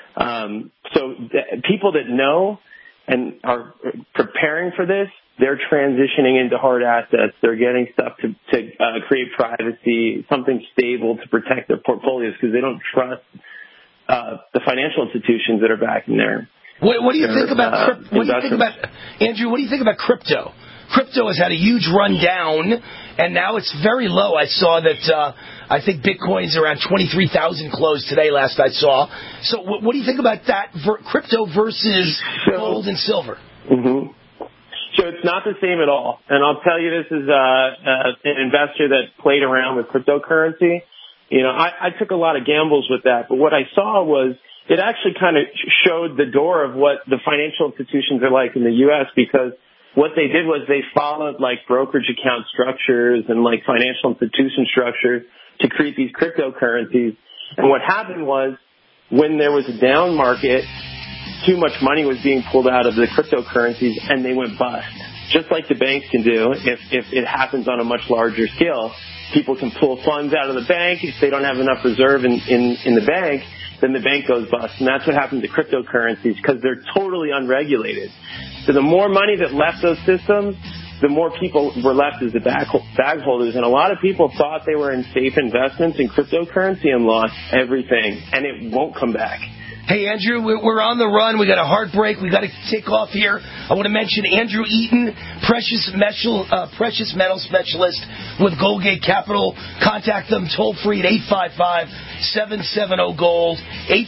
A: So people that know and are preparing for this, they're transitioning into hard assets. They're getting stuff to create privacy, something stable to protect their portfolios because they don't trust the financial institutions that are backing there.
C: What do you think about Andrew? What do you think about crypto? Crypto has had a huge run down, and now it's very low. I saw that I think Bitcoin's around 23,000 closed today, last I saw. So what do you think about that, crypto versus gold and silver?
A: Mm-hmm. So it's not the same at all. And I'll tell you this is an investor that played around with cryptocurrency. I took a lot of gambles with that, but what I saw was it actually kind of showed the door of what the financial institutions are like in the U.S. because what they did was they followed like brokerage account structures and like financial institution structures to create these cryptocurrencies. And what happened was when there was a down market, too much money was being pulled out of the cryptocurrencies and they went bust. Just like the banks can do if it happens on a much larger scale. People can pull funds out of the bank. If they don't have enough reserve in the bank, then the bank goes bust. And that's what happened to cryptocurrencies because they're totally unregulated. So the more money that left those systems, the more people were left as the bag holders. And a lot of people thought they were in safe investments in cryptocurrency and lost everything. And it won't come back.
C: Hey, Andrew, we're on the run. We got a hard break. We got to take off here. I want to mention Andrew Eaton, precious metal specialist with Goldgate Capital. Contact them toll free at 855-770-GOLD,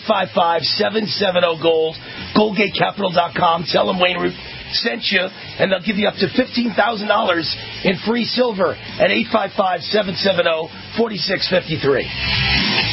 C: 855-770-GOLD, GoldgateCapital.com. Tell them Wayne Root sent you, and they'll give you up to $15,000 in free silver at 855-770-4653.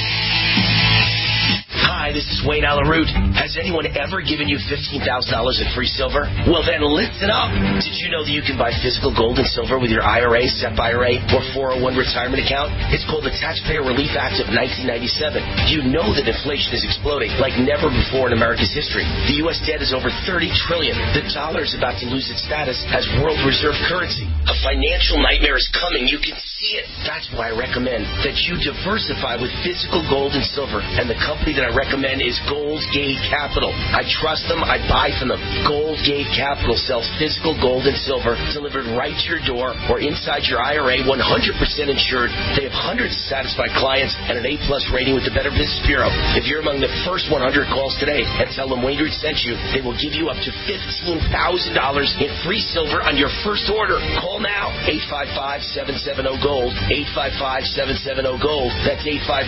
C: Hi, this is Wayne Allen Root. Has anyone ever given you $15,000 in free silver? Well, then listen up. Did you know that you can buy physical gold and silver with your IRA, SEP IRA, or 401 retirement account? It's called the Taxpayer Relief Act of 1997. You know that inflation is exploding like never before in America's history. The U.S. debt is over $30 trillion. The dollar is about to lose its status as world reserve currency. A financial nightmare is coming. You can see it. That's why I recommend that you diversify with physical gold and silver. And the company that I recommend is Goldgate Capital. I trust them. I buy from them. Goldgate Capital sells physical gold and silver delivered right to your door or inside your IRA, 100% insured. They have hundreds of satisfied clients and an A-plus rating with the Better Business Bureau. If you're among the first 100 calls today and tell them Wayne Root sent you, they will give you up to $15,000 in free silver on your first order. Call now. 855-770-GOLD. 855-770-GOLD. That's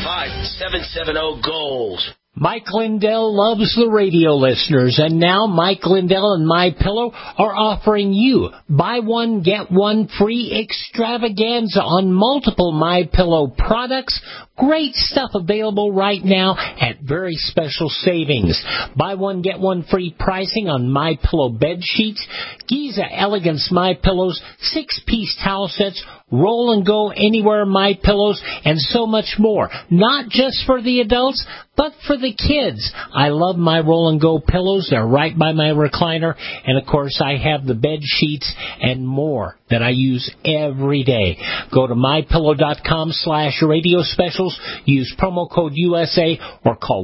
C: 855-770-GOLD.
E: Mike Lindell loves the radio listeners, and now Mike Lindell and MyPillow are offering you buy one, get one free extravaganza on multiple MyPillow products. Great stuff available right now at very special savings. Buy one, get one free pricing on MyPillow bed sheets, Giza Elegance MyPillows, 6-piece towel sets, Roll and Go Anywhere MyPillows, and so much more. Not just for the adults, but for the kids. I love my Roll and Go pillows. They're right by my recliner. And, of course, I have the bed sheets and more that I use every day. Go to MyPillow.com/radio specials. Use promo code USA or call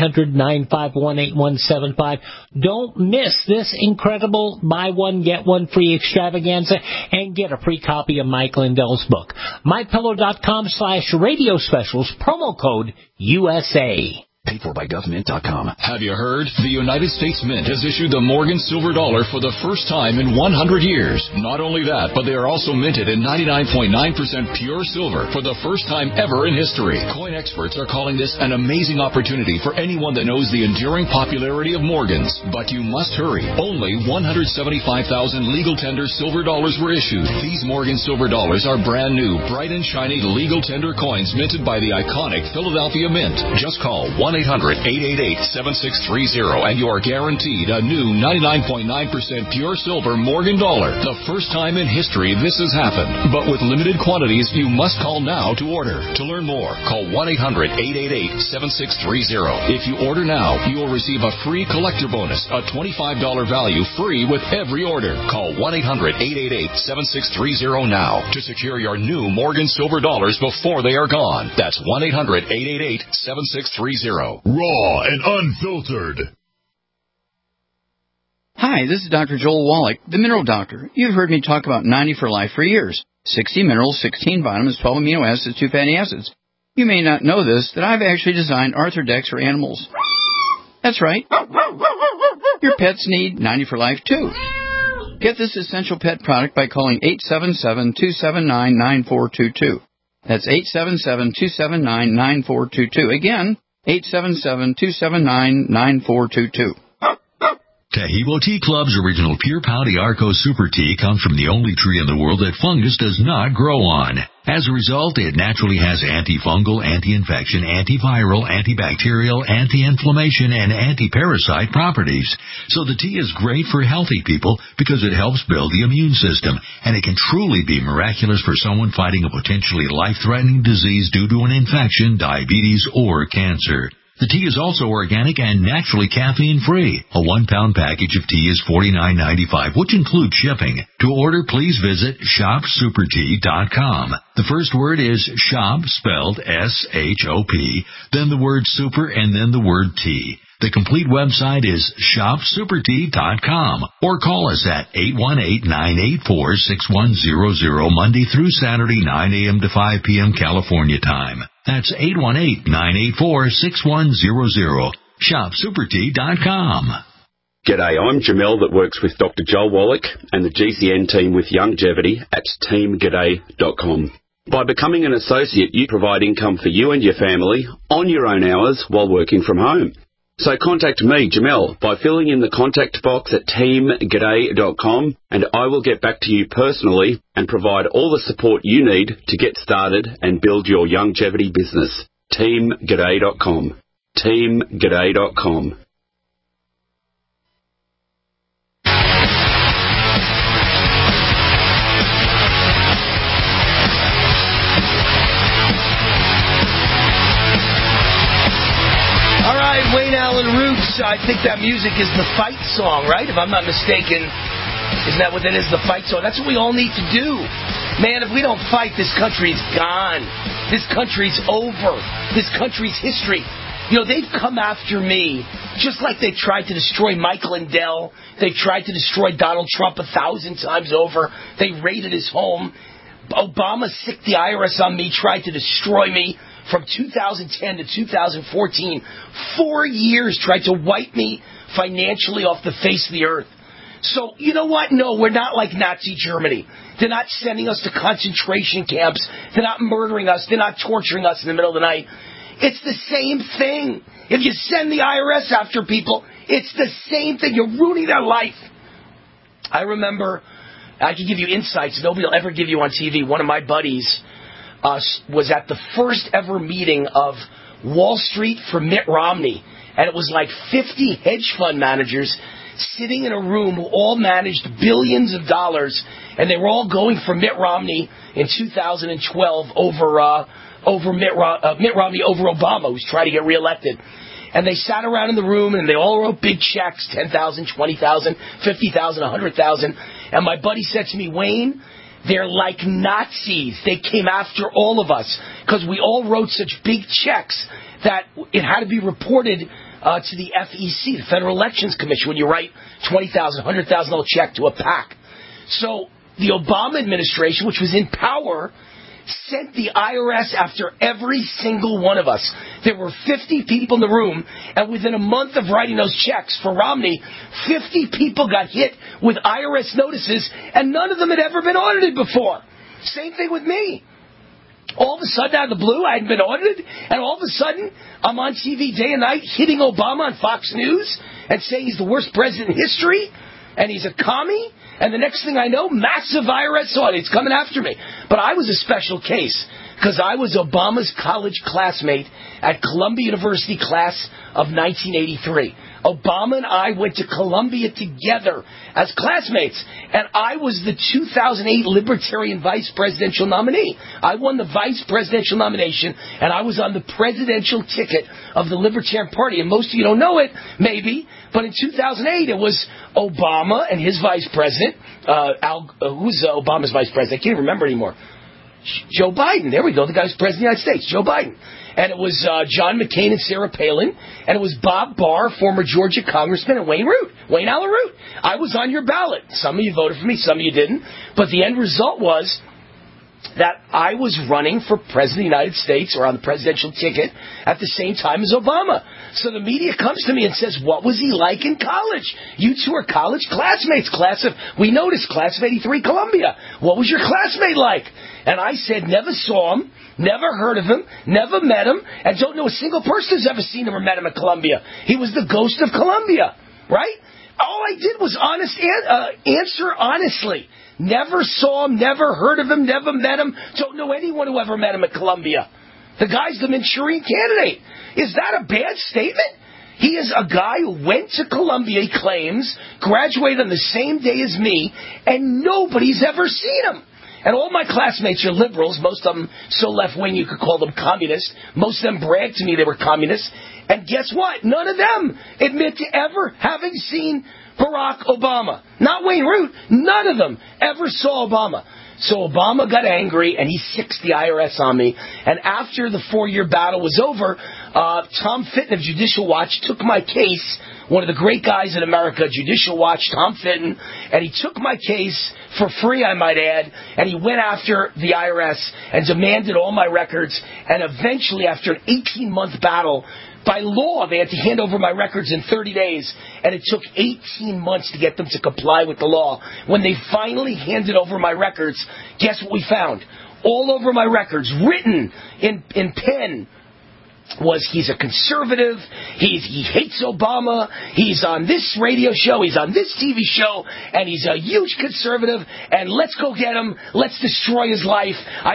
E: 1-800-951-8175. Don't miss this incredible buy one, get one free extravaganza and get a free copy of Mike Lindell's book. MyPillow.com/radio specials. Promo code USA.
J: Paid for by GovMint.com. Have you heard? The United States Mint has issued the Morgan Silver Dollar for the first time in 100 years. Not only that, but they are also minted in 99.9% pure silver for the first time ever in history. Coin experts are calling this an amazing opportunity for anyone that knows the enduring popularity of Morgans. But you must hurry. Only 175,000 legal tender silver dollars were issued. These Morgan Silver Dollars are brand new, bright and shiny legal tender coins minted by the iconic Philadelphia Mint. Just call 1
B: 1-800-888-7630, and you are guaranteed a new 99.9% pure silver Morgan dollar. The first time in history this has happened. But with limited quantities, you must call now to order. To learn more, call 1-800-888-7630. If you order now, you will receive a free collector bonus, a $25 value free with every order. Call 1-800-888-7630 now to secure your new Morgan silver dollars before they are gone. That's 1-800-888-7630. Raw and unfiltered.
R: Hi, this is Dr. Joel Wallach, the Mineral Doctor. You've heard me talk about 90 for Life for years. 60 minerals, 16 vitamins, 12 amino acids, 2 fatty acids. You may not know this, that I've actually designed Arthrodex for animals. That's right. Your pets need 90 for Life, too. Get this essential pet product by calling 877-279-9422. That's 877-279-9422. Again, 877-279-9422.
J: Taheebo Tea Club's original Pure Pouty Arco Super Tea comes from the only tree in the world that fungus does not grow on. As a result, it naturally has antifungal, anti-infection, antiviral, antibacterial, anti-inflammation, and anti-parasite properties. So the tea is great for healthy people because it helps build the immune system, and it can truly be miraculous for someone fighting a potentially life-threatening disease due to an infection, diabetes, or cancer. The tea is also organic and naturally caffeine-free. A 1-pound package of tea is $49.95, which includes shipping. To order, please visit shopsupertea.com. The first word is shop, spelled S-H-O-P, then the word super, and then the word tea. The complete website is shopsupertea.com, or call us at 818-984-6100 Monday through Saturday, 9 a.m. to 5 p.m. California time. That's 818-984-6100. ShopSuperTea.com.
D: G'day, I'm Jamel that works with Dr. Joel Wallach and the GCN team with Longevity at teamg'day.com. By becoming an associate, you provide income for you and your family on your own hours while working from home. So contact me, Jamel, by filling in the contact box at teamg'day.com, and I will get back to you personally and provide all the support you need to get started and build your longevity business. teamg'day.com. teamg'day.com.
C: Wayne Allen Roots, I think that music is the fight song, right? If I'm not mistaken, isn't that what it is, the fight song? That's what we all need to do. Man, if we don't fight, this country's gone. This country's over. This country's history. You know, they've come after me just like they tried to destroy Mike Lindell. They've tried to destroy Donald Trump 1,000 times over. They raided his home. Obama sicked the IRS on me, tried to destroy me. From 2010 to 2014, 4 years tried to wipe me financially off the face of the earth. So, you know what? No, we're not like Nazi Germany. They're not sending us to concentration camps. They're not murdering us. They're not torturing us in the middle of the night. It's the same thing. If you send the IRS after people, it's the same thing. You're ruining their life. I remember, I can give you insights nobody will ever give you on TV. One of my buddies was at the first ever meeting of Wall Street for Mitt Romney. And it was like 50 hedge fund managers sitting in a room who all managed billions of dollars. And they were all going for Mitt Romney in 2012 over Mitt Romney over Obama, who's trying to get reelected. And they sat around in the room and they all wrote big checks, $10,000, $20,000, $50,000, $100,000. And my buddy said to me, Wayne, they're like Nazis. They came after all of us because we all wrote such big checks that it had to be reported to the FEC, the Federal Elections Commission, when you write $20,000, $100,000 check to a PAC. So the Obama administration, which was in power, sent the IRS after every single one of us. There were 50 people in the room, and within a month of writing those checks for Romney, 50 people got hit with IRS notices, and none of them had ever been audited before. Same thing with me. All of a sudden, out of the blue, I hadn't been audited, and all of a sudden, I'm on TV day and night hitting Obama on Fox News and saying he's the worst president in history, and he's a commie. And the next thing I know, massive IRS audits coming after me. But I was a special case because I was Obama's college classmate at Columbia University class of 1983. Obama and I went to Columbia together as classmates, and I was the 2008 Libertarian vice presidential nominee. I won the vice presidential nomination, and I was on the presidential ticket of the Libertarian Party. And most of you don't know it, maybe, but in 2008 it was Obama and his vice president. Who's Obama's vice president? I can't remember anymore. Joe Biden. There we go. The guy who's president of the United States, Joe Biden. And it was John McCain and Sarah Palin. And it was Bob Barr, former Georgia congressman, and Wayne Allen Root. I was on your ballot. Some of you voted for me, some of you didn't. But the end result was that I was running for president of the United States, or on the presidential ticket, at the same time as Obama. So the media comes to me and says, what was he like in college? You two are college classmates. We noticed, class of 83 Columbia. What was your classmate like? And I said, never saw him, never heard of him, never met him, and don't know a single person who's ever seen him or met him at Columbia. He was the ghost of Columbia, right? All I did was answer honestly. Never saw him, never heard of him, never met him, don't know anyone who ever met him at Columbia. The guy's the Manchurian Candidate. Is that a bad statement? He is a guy who went to Columbia, he claims, graduated on the same day as me, and nobody's ever seen him. And all my classmates are liberals, most of them so left-wing you could call them communists. Most of them bragged to me they were communists. And guess what? None of them admit to ever having seen Barack Obama. Not Wayne Root. None of them ever saw Obama. So Obama got angry, and he sicked the IRS on me. And after the 4-year battle was over, Tom Fitton of Judicial Watch took my case, one of the great guys in America, Judicial Watch, Tom Fitton, and he took my case for free, I might add, and he went after the IRS and demanded all my records. And eventually, after an 18-month battle, by law, they had to hand over my records in 30 days, and it took 18 months to get them to comply with the law. When they finally handed over my records, guess what we found? All over my records, written in pen, was he's a conservative, he hates Obama, he's on this radio show, he's on this TV show, and he's a huge conservative, and let's go get him, let's destroy his life.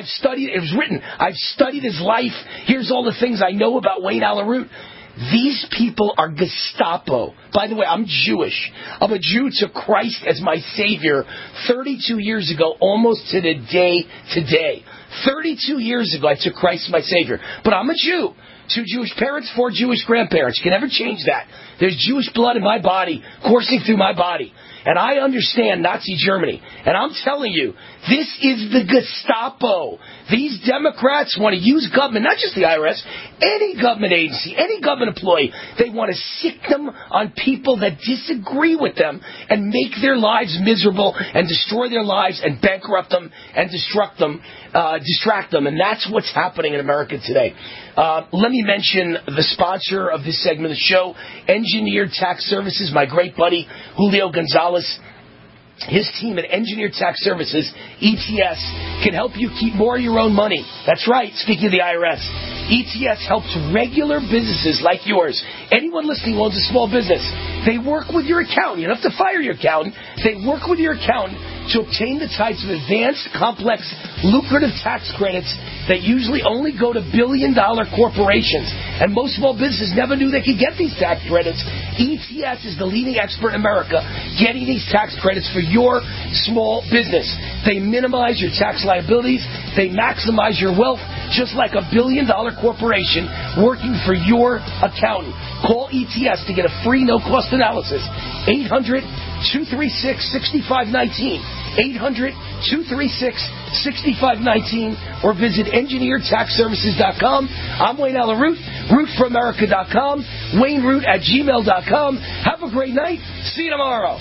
C: It was written, I've studied his life, here's all the things I know about Wayne Allen Root. These people are Gestapo. By the way, I'm Jewish. I'm a Jew to Christ as my Savior 32 years ago, almost to the day today. 32 years ago, I took Christ as my Savior. But I'm a Jew. 2 Jewish parents, 4 Jewish grandparents. You can never change that. There's Jewish blood in my body, coursing through my body. And I understand Nazi Germany. And I'm telling you, this is the Gestapo. These Democrats want to use government, not just the IRS, any government agency, any government employee. They want to sick them on people that disagree with them and make their lives miserable and destroy their lives and bankrupt them and distract them. And that's what's happening in America today. Let me mention the sponsor of this segment of the show, Engineered Tax Services, my great buddy, Julio Gonzalez. His team at Engineered Tax Services, ETS, can help you keep more of your own money. That's right, speaking of the IRS. ETS helps regular businesses like yours. Anyone listening owns a small business. They work with your accountant. You don't have to fire your accountant. They work with your accountant to obtain the types of advanced, complex, lucrative tax credits that usually only go to billion-dollar corporations. And most small businesses never knew they could get these tax credits. ETS is the leading expert in America getting these tax credits for your small business. They minimize your tax liabilities. They maximize your wealth, just like a billion-dollar corporation working for your accountant. Call ETS to get a free no-cost analysis. 800-236-6519. 800-236-6519. Or visit EngineeredTaxServices.com. I'm Wayne Allen Root. RootForAmerica.com. WayneRoot@gmail.com. Have a great night. See you tomorrow.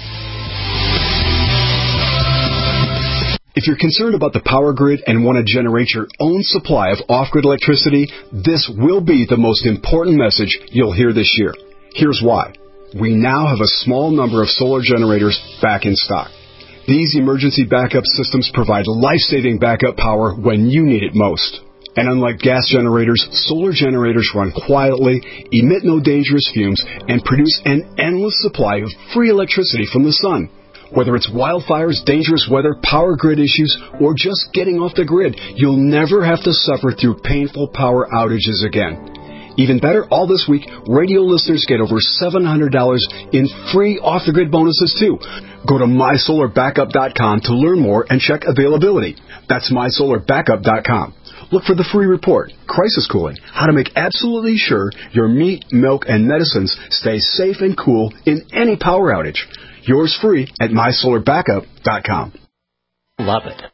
F: If you're concerned about the power grid and want to generate your own supply of off-grid electricity, this will be the most important message you'll hear this year. Here's why. We now have a small number of solar generators back in stock. These emergency backup systems provide life-saving backup power when you need it most. And unlike gas generators, solar generators run quietly, emit no dangerous fumes, and produce an endless supply of free electricity from the sun. Whether it's wildfires, dangerous weather, power grid issues, or just getting off the grid, you'll never have to suffer through painful power outages again. Even better, all this week, radio listeners get over $700 in free off-the-grid bonuses, too. Go to MySolarBackup.com to learn more and check availability. That's MySolarBackup.com. Look for the free report, Crisis Cooling, how to make absolutely sure your meat, milk, and medicines stay safe and cool in any power outage. Yours free at MySolarBackup.com.
E: Love it.